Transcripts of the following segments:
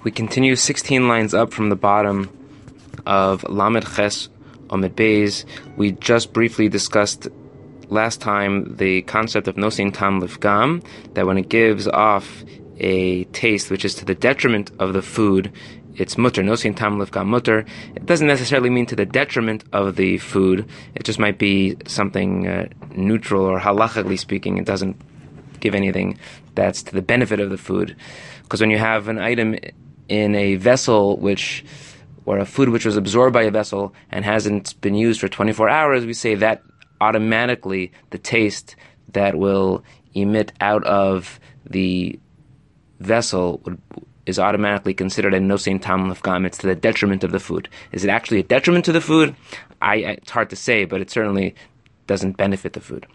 We continue 16 lines up from the bottom of Lamed Ches Omid Beis. We just briefly discussed last time the concept of Nosein Tam Lifgam, that when it gives off a taste which is to the detriment of the food, it's mutter. Nosein Tam Lifgam mutter. It doesn't necessarily mean to the detriment of the food. It just might be something neutral, or halachically speaking, it doesn't give anything that's to the benefit of the food. Because when you have an item in a vessel or a food which was absorbed by a vessel and hasn't been used for 24 hours, we say that automatically the taste that will emit out of the vessel is automatically considered a nosein tam lefgam. It's to the detriment of the food. Is it actually a detriment to the food? It's hard to say, but it certainly doesn't benefit the food.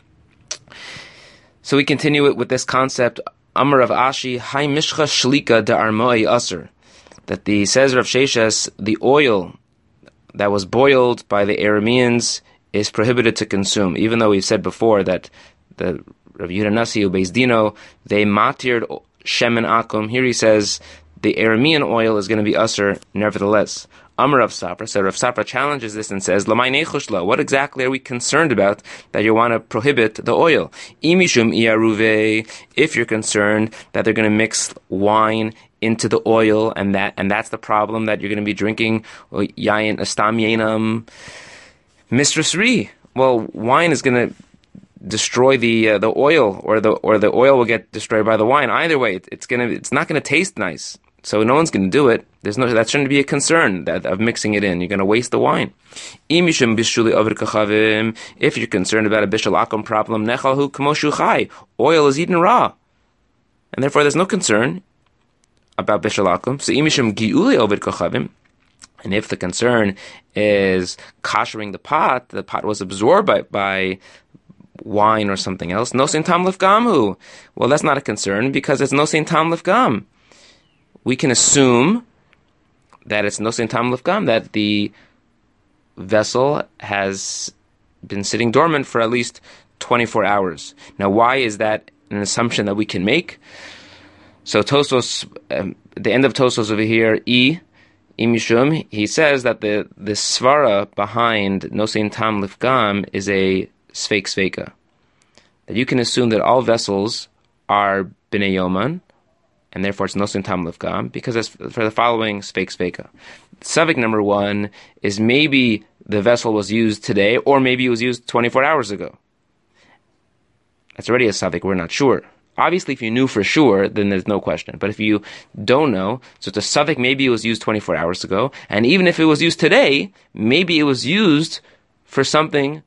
So we continue it with this concept, Amar Rav Ashi, Hai Mishcha Shlika de Armoi Aser. That says Rav Sheshes, the oil that was boiled by the Arameans is prohibited to consume, even though we've said before that the Rav Yehuda Nasi Ubeis Dino, they matired shemen akum. Here he says the Aramean oil is going to be usher nevertheless. Amar Rav Sapra, so Rav Sapra challenges this and says, Lamai nechushla, what exactly are we concerned about that you want to prohibit the oil? Imishum iaruve, if you're concerned that they're going to mix wine into the oil, and that's the problem, that you're going to be drinking yayin astam yainam mistress ri. Well, wine is going to destroy the oil, or the oil will get destroyed by the wine. Either way, it's not going to taste nice. So no one's going to do it. That shouldn't be a concern of mixing it in. You're going to waste the wine. If you're concerned about a bishul akum problem, nechalhu k'moshu chai. Oil is eaten raw, and therefore there's no concern about bishul akum. So imishum giuli over kachavim. And if the concern is koshering the pot was absorbed by wine or something else, nosein tam lefgamhu. Well, that's not a concern because it's nosein tam lefgam. We can assume that it's nosein tam lefgam, that the vessel has been sitting dormant for at least 24 hours. Now, why is that an assumption that we can make? So Tosfos, the end of Tosfos over here, Imishum, he says that the svara behind nosein tam lefgam is a sfeik sveika. That you can assume that all vessels are b'nei yoman, and therefore it's nosein tam lefgam, because it's for the following sfeik sveika. Savik number one is maybe the vessel was used today, or maybe it was used 24 hours ago. That's already a savik, we're not sure. Obviously, if you knew for sure, then there's no question. But if you don't know, so it's a savik, maybe it was used 24 hours ago, and even if it was used today, maybe it was used for something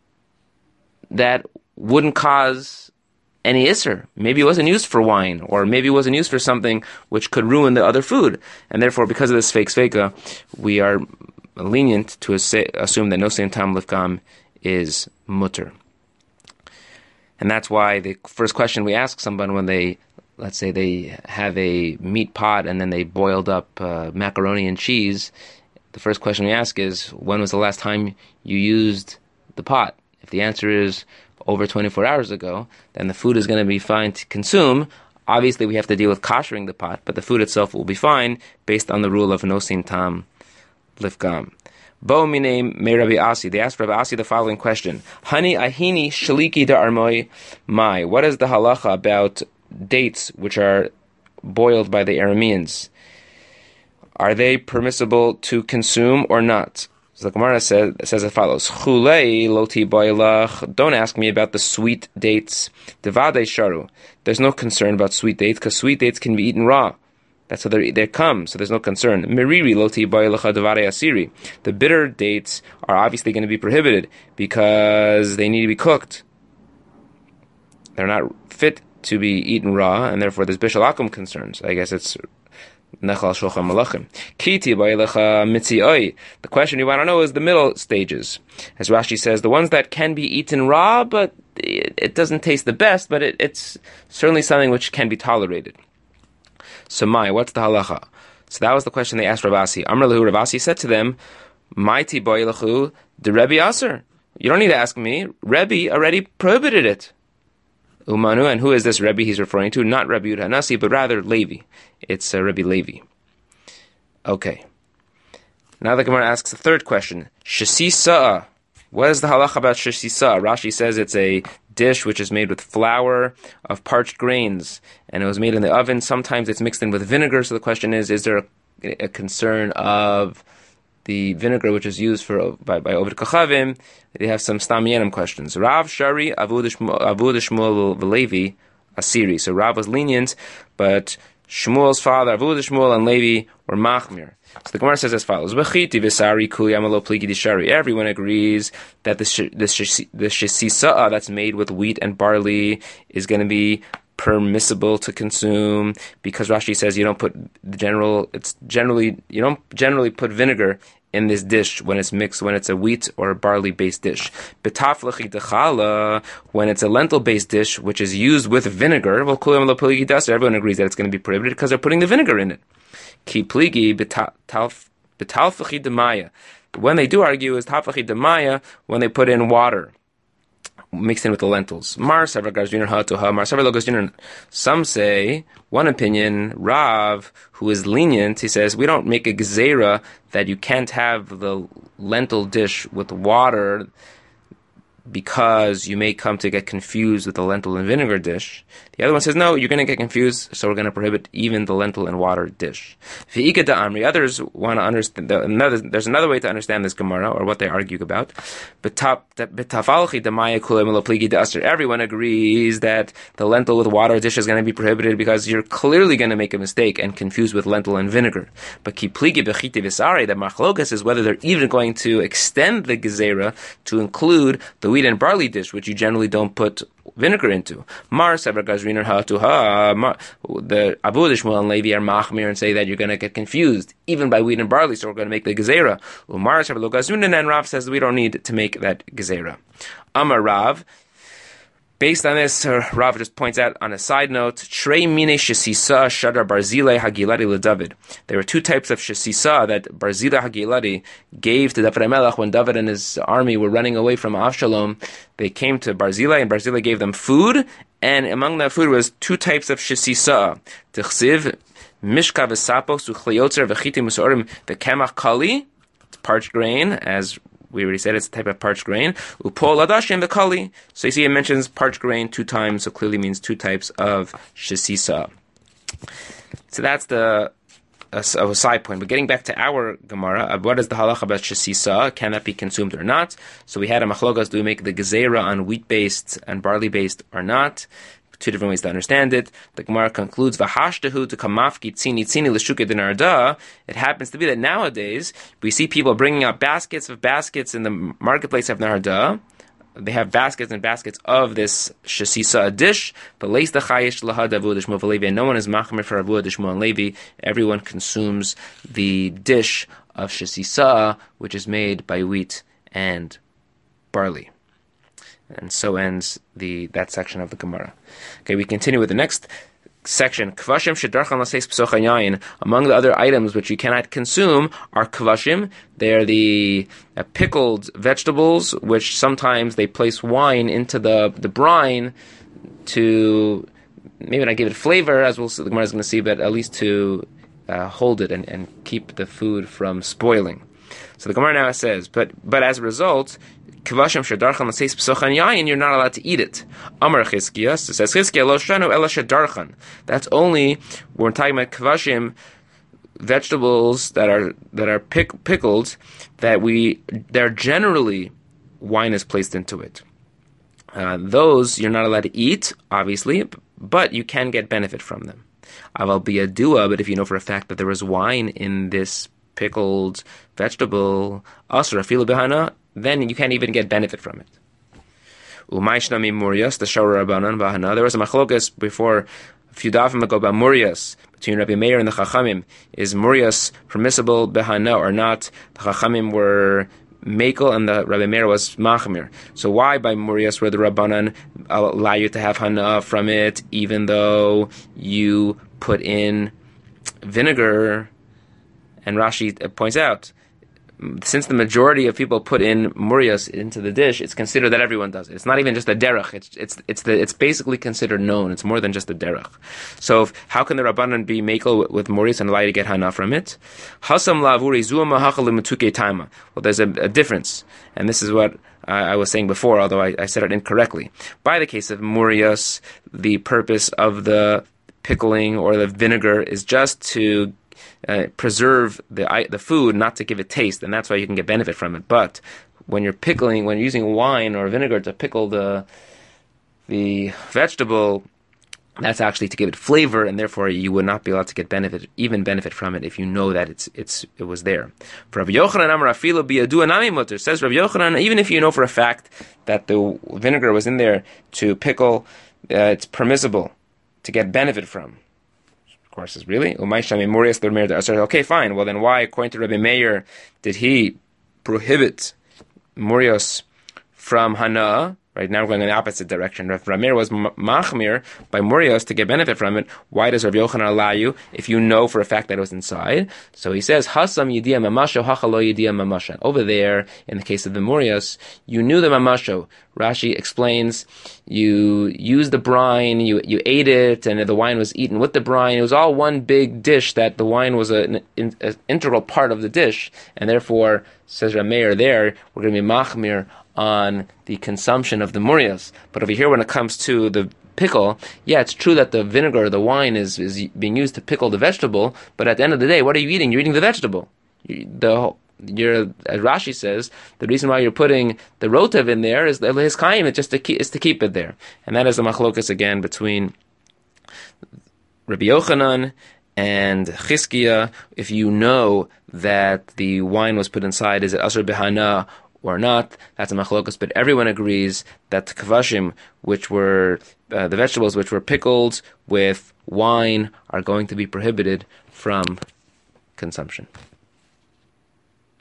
that wouldn't cause any isser. Maybe it wasn't used for wine, or maybe it wasn't used for something which could ruin the other food. And therefore, because of this fake sveika, we are lenient to assume that nosein tam lefgam is mutter. And that's why the first question we ask someone when let's say they have a meat pot and then they boiled up macaroni and cheese, the first question we ask is, when was the last time you used the pot? If the answer is over 24 hours ago, then the food is going to be fine to consume. Obviously, we have to deal with koshering the pot, but the food itself will be fine based on the rule of nosein tam lefgam. Bo mine me Rabbi Asi. They asked Rabbi Asi the following question: Hani ahini shaliki da armoi mai. What is the halacha about dates which are boiled by the Arameans? Are they permissible to consume or not? So the Gemara says as follows: Chulei loti boilach. Don't ask me about the sweet dates. Devadei sharu. There's no concern about sweet dates because sweet dates can be eaten raw. That's how they come, so there's no concern. Meriri loti boilacha devadei asiri. The bitter dates are obviously going to be prohibited because they need to be cooked. They're not fit to be eaten raw, and therefore there's bishul akum concerns. I guess it's Nechal Shulchan Malachim. Kiti ba'elecha mitzioi. The question you want to know is the middle stages. As Rashi says, the ones that can be eaten raw, but it doesn't taste the best, but it's certainly something which can be tolerated. So what's the halacha? So that was the question they asked Rav Asi. Amar lehu, Rav Asi said to them, Maiti ba'elechu the Rebbe aser. You don't need to ask me. Rebbe already prohibited it. Umanu, and who is this Rebbe he's referring to? Not Rabbi Yehuda Nasi, but rather Levi. It's Rebbe Levi. Okay. Now the Gemara asks the third question. Shesisa. What is the halacha about shesisa? Rashi says it's a dish which is made with flour of parched grains, and it was made in the oven. Sometimes it's mixed in with vinegar. So the question is there a concern of the vinegar which is used by Ovid Kochavim? They have some Stam Yenim questions. Rav Shari Avud Shmuel Levi Asiri. So Rav was lenient, but Shmuel's father Avud Shmuel and Levi were machmir. So the Gemara says as follows: everyone agrees that the shesisa that's made with wheat and barley is going to be permissible to consume, because Rashi says you don't generally put vinegar in this dish when it's a wheat or a barley based dish. When it's a lentil based dish which is used with vinegar, well, everyone agrees that it's going to be prohibited because they're putting the vinegar in it. Ki pligi betalfachi demaya. When they do argue is talfachi demaya when they put in water mixed in with the lentils. Some say, one opinion, Rav, who is lenient, he says, we don't make a gezerah that you can't have the lentil dish with water because you may come to get confused with the lentil and vinegar dish. The other one says, no, you're going to get confused, so we're going to prohibit even the lentil and water dish. Others want to understand, there's another way to understand this Gemara, or what they argue about. Everyone agrees that the lentil with water dish is going to be prohibited because you're clearly going to make a mistake and confuse with lentil and vinegar. But the machlokas is whether they're even going to extend the gezerah to include the wheat and barley dish, which you generally don't put vinegar into. The Abu Shmuel and Levi are machmir and say that you're going to get confused even by wheat and barley, so we're going to make the gezerah. And Rav says we don't need to make that gezerah. Amar Rav. Based on this, Rav just points out on a side note, Shrei mine shesisa shadar Barzilai Hagiladi leDavid. There were two types of shesisa that Barzilai Hagiladi gave to David HaMelech when David and his army were running away from Avshalom. They came to Barzilai, and Barzilai gave them food, and among that food was two types of shesisa. T'chsiv mishka v'sapos u'chliyotzer v'chitim u'sorim v'kemach kali, parched grain, as we already said it's a type of parched grain. Upol adashim the kali. So you see it mentions parched grain 2 times, so clearly means 2 types of shesisa. So that's a side point. But getting back to our Gemara, what is the halacha about shesisa? Can that be consumed or not? So we had a machlokas, do we make the gezerah on wheat-based and barley-based or not? 2 different ways to understand it. The Gemara concludes, "V'hashtahu to kamafki tzini l'shuke denarda." It happens to be that nowadays we see people bringing out baskets in the marketplace of Narda. They have baskets and baskets of this shesisa dish, but leis the chayish lahad Avu Shmuel Levi. No one is machmer for Avu Shmuel and Levi. Everyone consumes the dish of shesisa, which is made by wheat and barley. And so ends that section of the Gemara. Okay, we continue with the next section. Kvashim shedarchan laseis psocha yayin. Among the other items which you cannot consume are kvashim. They are the pickled vegetables, which sometimes they place wine into the brine to maybe not give it flavor, as the Gemara is going to see, but at least to hold it and keep the food from spoiling. So the Gemara now says, but as a result, Kvashim shedarchan l'seis psochan yayin, you're not allowed to eat it. Amar Chizkiah, says Chizkiah, lo shanu ela shedarchan. That's only when we're talking about kvashim, vegetables that are pickled, they're generally wine is placed into it. Those you're not allowed to eat, obviously, but you can get benefit from them. Aval biyadua, but if you know for a fact that there was wine in this pickled vegetable, asra filu behana, then you can't even get benefit from it. Umaishnami murias, the shawra rabbanan bahana. There was a machlokas before a few dafim ago about murias between Rabbi Meir and the Chachamim. Is murias permissible behana or not? The Chachamim were Mekel and the Rabbi Meir was Machmir. So why by murias where the Rabbanan allow you to have hana from it, even though you put in vinegar? And Rashi points out, since the majority of people put in murias into the dish, it's considered that everyone does it. It's not even just a derech. It's basically considered known. It's more than just a derech. So how can the Rabbanan be makel with murias and allow you to get hana from it? Hasam la'avuri zuama hachal l'metuke taima. Well, there's a difference, and this is what I was saying before, although I said it incorrectly. By the case of murias, the purpose of the pickling or the vinegar is just to preserve the food, not to give it taste, and that's why you can get benefit from it. But when you're using wine or vinegar to pickle the vegetable, that's actually to give it flavor, and therefore you would not be allowed to get benefit from it if you know that it was there. For Rabbi Yochanan Amar Afilu biyadu anami mutter, says Rabbi Yochanan, even if you know for a fact that the vinegar was in there to pickle, it's permissible to get benefit from. Of course, is really okay, fine. Well, then why, according to Rabbi Meir, did he prohibit murios from hana? Right now we're going in the opposite direction. Rav Meir was machmir by murios to get benefit from it. Why does Rav Yochanan allow you if you know for a fact that it was inside? So he says, Hasam yidiyah mamasho hachalo yidiyah mamashan. Over there, in the case of the murios, you knew the mamasho. Rashi explains, you used the brine, you ate it, and the wine was eaten with the brine. It was all one big dish that the wine was an integral part of the dish, and therefore, says Rav Meir there, we're going to be machmir on the consumption of the murias. But over here, when it comes to the pickle, yeah, it's true that the vinegar or the wine is being used to pickle the vegetable, but at the end of the day, what are you eating? You're eating the vegetable. As Rashi says, the reason why you're putting the rotev in there is his kaim, it's just to keep it there. And that is the machlokas again between Rabbi Yochanan and Chizkiya. If you know that the wine was put inside, is it asur b'hana or not? That's a machlokas, but everyone agrees that the kavashim, which were the vegetables which were pickled with wine, are going to be prohibited from consumption.